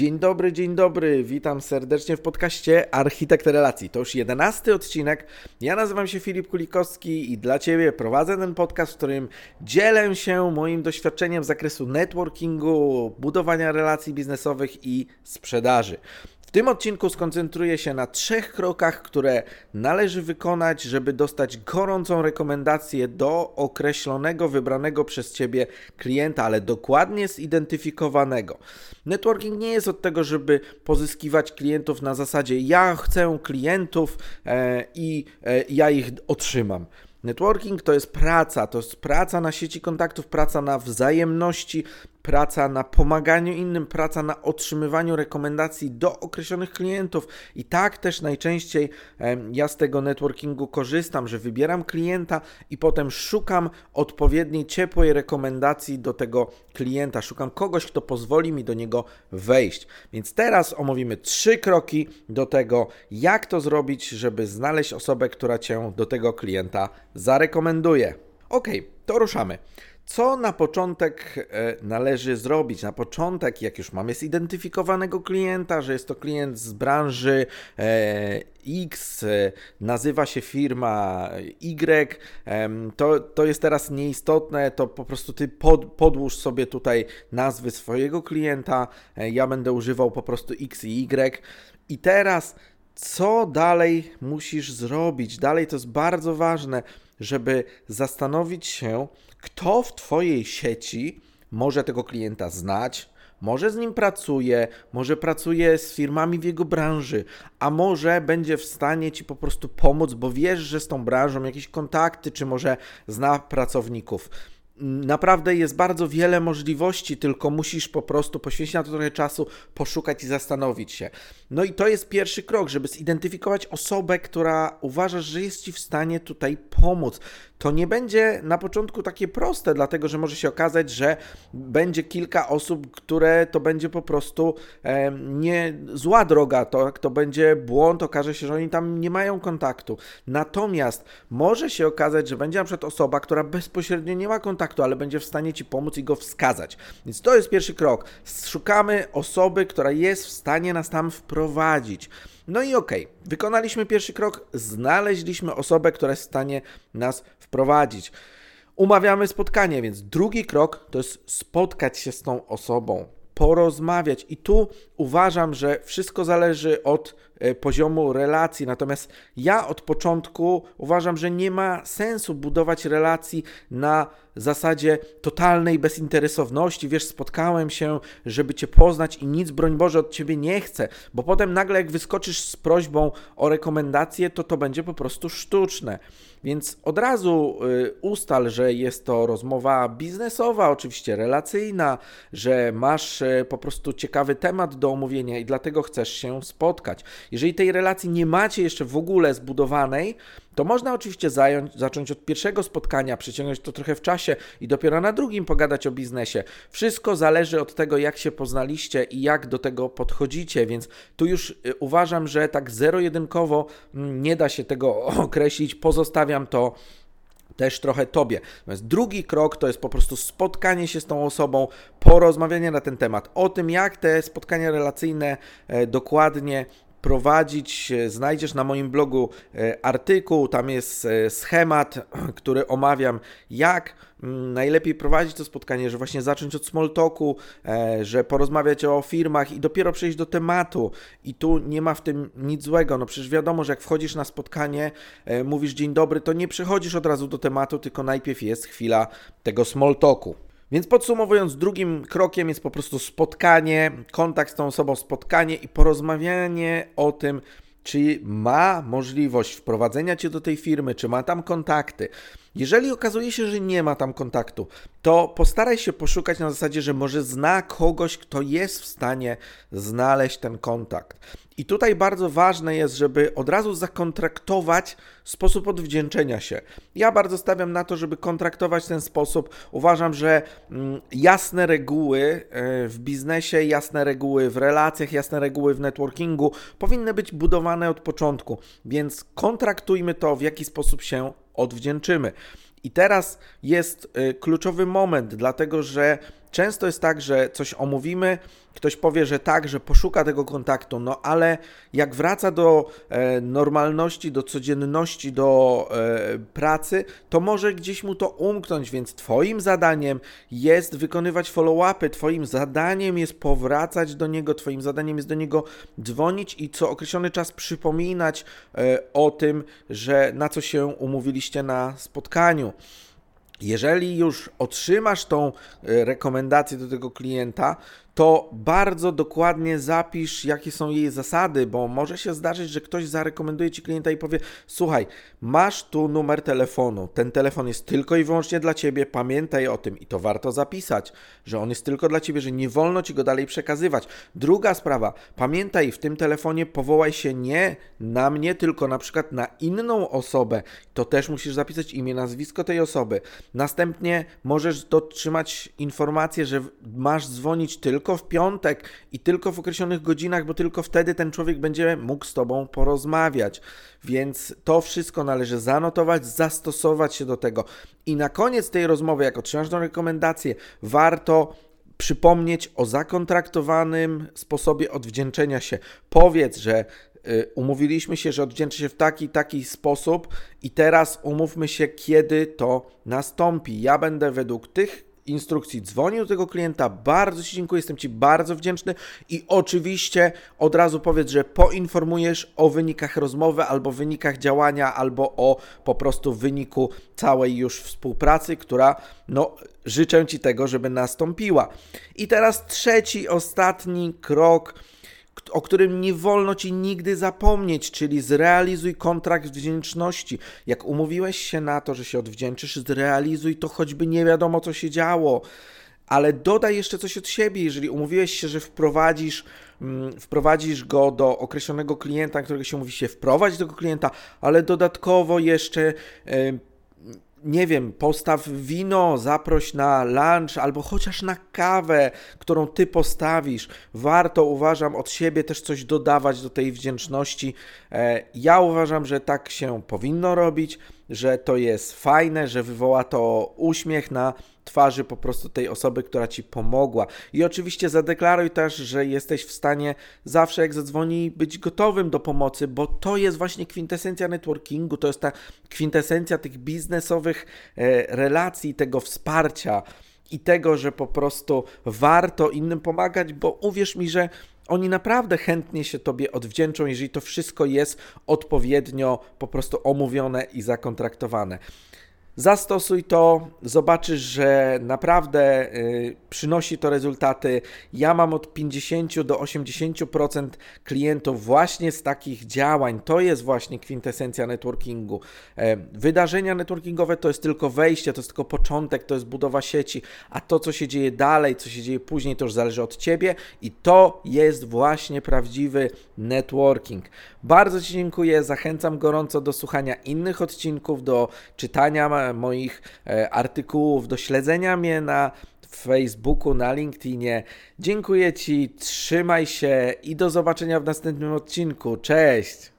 Dzień dobry, witam serdecznie w podcaście Architekt Relacji. To już 11 odcinek. Ja nazywam się Filip Kulikowski i dla Ciebie prowadzę ten podcast, w którym dzielę się moim doświadczeniem z zakresu networkingu, budowania relacji biznesowych i sprzedaży. W tym odcinku skoncentruję się na 3 krokach, które należy wykonać, żeby dostać gorącą rekomendację do określonego, wybranego przez Ciebie klienta, ale dokładnie zidentyfikowanego. Networking nie jest od tego, żeby pozyskiwać klientów na zasadzie ja chcę klientów i ja ich otrzymam. Networking to jest praca na sieci kontaktów, praca na wzajemności, praca na pomaganiu innym, praca na otrzymywaniu rekomendacji do określonych klientów i tak też najczęściej ja z tego networkingu korzystam, że wybieram klienta i potem szukam odpowiedniej, ciepłej rekomendacji do tego klienta, szukam kogoś, kto pozwoli mi do niego wejść. Więc teraz omówimy 3 kroki do tego, jak to zrobić, żeby znaleźć osobę, która Cię do tego klienta zarekomenduje. To ruszamy. Co na początek należy zrobić? Na początek, jak już mamy zidentyfikowanego klienta, że jest to klient z branży X, nazywa się firma Y, to jest teraz nieistotne, to po prostu Ty podłóż sobie tutaj nazwy swojego klienta, ja będę używał po prostu X i Y. I teraz, co dalej musisz zrobić? Dalej to jest bardzo ważne, żeby zastanowić się, kto w Twojej sieci może tego klienta znać, może z nim pracuje, może pracuje z firmami w jego branży, a może będzie w stanie Ci po prostu pomóc, bo wiesz, że z tą branżą jakieś kontakty, czy może zna pracowników. Naprawdę jest bardzo wiele możliwości, tylko musisz po prostu poświęcić na to trochę czasu, poszukać i zastanowić się. No i to jest pierwszy krok, żeby zidentyfikować osobę, która uważasz, że jest Ci w stanie tutaj pomóc. To nie będzie na początku takie proste, dlatego że może się okazać, że będzie kilka osób, które to będzie po prostu nie zła droga, to będzie błąd, okaże się, że oni tam nie mają kontaktu. Natomiast może się okazać, że będzie na przykład osoba, która bezpośrednio nie ma kontaktu, ale będzie w stanie Ci pomóc i go wskazać. Więc to jest pierwszy krok. Szukamy osoby, która jest w stanie nas tam wprowadzić. No i wykonaliśmy pierwszy krok, znaleźliśmy osobę, która jest w stanie nas wprowadzić. Umawiamy spotkanie, więc drugi krok to jest spotkać się z tą osobą, porozmawiać i tu uważam, że wszystko zależy od poziomu relacji, natomiast ja od początku uważam, że nie ma sensu budować relacji na zasadzie totalnej bezinteresowności, wiesz, spotkałem się, żeby Cię poznać i nic, broń Boże, od Ciebie nie chcę, bo potem nagle jak wyskoczysz z prośbą o rekomendację, to będzie po prostu sztuczne. Więc od razu ustal, że jest to rozmowa biznesowa, oczywiście relacyjna, że masz po prostu ciekawy temat do omówienia i dlatego chcesz się spotkać. Jeżeli tej relacji nie macie jeszcze w ogóle zbudowanej, to można oczywiście zacząć od pierwszego spotkania, przyciągnąć to trochę w czasie i dopiero na drugim pogadać o biznesie. Wszystko zależy od tego, jak się poznaliście i jak do tego podchodzicie, więc tu już uważam, że tak zero-jedynkowo nie da się tego określić, pozostawiam to też trochę Tobie. Natomiast drugi krok to jest po prostu spotkanie się z tą osobą, porozmawianie na ten temat, o tym, jak te spotkania relacyjne dokładnie prowadzić. Znajdziesz na moim blogu artykuł, tam jest schemat, który omawiam, jak najlepiej prowadzić to spotkanie, że właśnie zacząć od small talku, że porozmawiać o firmach i dopiero przejść do tematu i tu nie ma w tym nic złego, no przecież wiadomo, że jak wchodzisz na spotkanie, mówisz dzień dobry, to nie przechodzisz od razu do tematu, tylko najpierw jest chwila tego small talku. Więc podsumowując, drugim krokiem jest po prostu spotkanie, kontakt z tą osobą, spotkanie i porozmawianie o tym, czy ma możliwość wprowadzenia Cię do tej firmy, czy ma tam kontakty. Jeżeli okazuje się, że nie ma tam kontaktu, to postaraj się poszukać na zasadzie, że może zna kogoś, kto jest w stanie znaleźć ten kontakt. I tutaj bardzo ważne jest, żeby od razu zakontraktować sposób odwdzięczenia się. Ja bardzo stawiam na to, żeby kontraktować w ten sposób. Uważam, że jasne reguły w biznesie, jasne reguły w relacjach, jasne reguły w networkingu powinny być budowane od początku, więc kontraktujmy to, w jaki sposób się odwdzięczymy. I teraz jest kluczowy moment, dlatego że często jest tak, że coś omówimy, ktoś powie, że tak, że poszuka tego kontaktu, no ale jak wraca do normalności, do codzienności, do pracy, to może gdzieś mu to umknąć, więc Twoim zadaniem jest wykonywać follow-upy, Twoim zadaniem jest powracać do niego, Twoim zadaniem jest do niego dzwonić i co określony czas przypominać o tym, że na co się umówiliście na spotkaniu. Jeżeli już otrzymasz tą rekomendację do tego klienta, to bardzo dokładnie zapisz, jakie są jej zasady, bo może się zdarzyć, że ktoś zarekomenduje Ci klienta i powie: słuchaj, masz tu numer telefonu, ten telefon jest tylko i wyłącznie dla Ciebie, pamiętaj o tym i to warto zapisać, że on jest tylko dla Ciebie, że nie wolno Ci go dalej przekazywać. Druga sprawa, pamiętaj, w tym telefonie powołaj się nie na mnie, tylko na przykład na inną osobę, to też musisz zapisać imię, nazwisko tej osoby. Następnie możesz dotrzymać informację, że masz dzwonić tylko w piątek i tylko w określonych godzinach, bo tylko wtedy ten człowiek będzie mógł z Tobą porozmawiać. Więc to wszystko należy zanotować, zastosować się do tego. I na koniec tej rozmowy, jak otrzymasz tą rekomendację, warto przypomnieć o zakontraktowanym sposobie odwdzięczenia się. Powiedz, że umówiliśmy się, że odwdzięczę się w taki sposób i teraz umówmy się, kiedy to nastąpi. Ja będę według tych instrukcji dzwonił do tego klienta, bardzo Ci dziękuję, jestem Ci bardzo wdzięczny i oczywiście od razu powiedz, że poinformujesz o wynikach rozmowy albo wynikach działania, albo o po prostu wyniku całej już współpracy, która życzę Ci tego, żeby nastąpiła. I teraz trzeci, ostatni krok, o którym nie wolno Ci nigdy zapomnieć, czyli zrealizuj kontrakt wdzięczności. Jak umówiłeś się na to, że się odwdzięczysz, zrealizuj to, choćby nie wiadomo, co się działo. Ale dodaj jeszcze coś od siebie, jeżeli umówiłeś się, że wprowadzisz go do określonego klienta, którego się mówi się wprowadź do tego klienta, ale dodatkowo jeszcze nie wiem, postaw wino, zaproś na lunch albo chociaż na kawę, którą Ty postawisz. Warto, uważam, od siebie też coś dodawać do tej wdzięczności. Ja uważam, że tak się powinno robić, że to jest fajne, że wywoła to uśmiech na twarzy po prostu tej osoby, która Ci pomogła. I oczywiście zadeklaruj też, że jesteś w stanie zawsze jak zadzwoni być gotowym do pomocy, bo to jest właśnie kwintesencja networkingu, to jest ta kwintesencja tych biznesowych relacji, tego wsparcia i tego, że po prostu warto innym pomagać, bo uwierz mi, że oni naprawdę chętnie się Tobie odwdzięczą, jeżeli to wszystko jest odpowiednio po prostu omówione i zakontraktowane. Zastosuj to, zobaczysz, że naprawdę przynosi to rezultaty. Ja mam od 50 do 80% klientów właśnie z takich działań. To jest właśnie kwintesencja networkingu. Wydarzenia networkingowe to jest tylko wejście, to jest tylko początek, to jest budowa sieci, a to, co się dzieje dalej, co się dzieje później, to już zależy od Ciebie i to jest właśnie prawdziwy networking. Bardzo Ci dziękuję, zachęcam gorąco do słuchania innych odcinków, do czytania moich artykułów, do śledzenia mnie na Facebooku, na LinkedInie. Dziękuję Ci, trzymaj się i do zobaczenia w następnym odcinku. Cześć!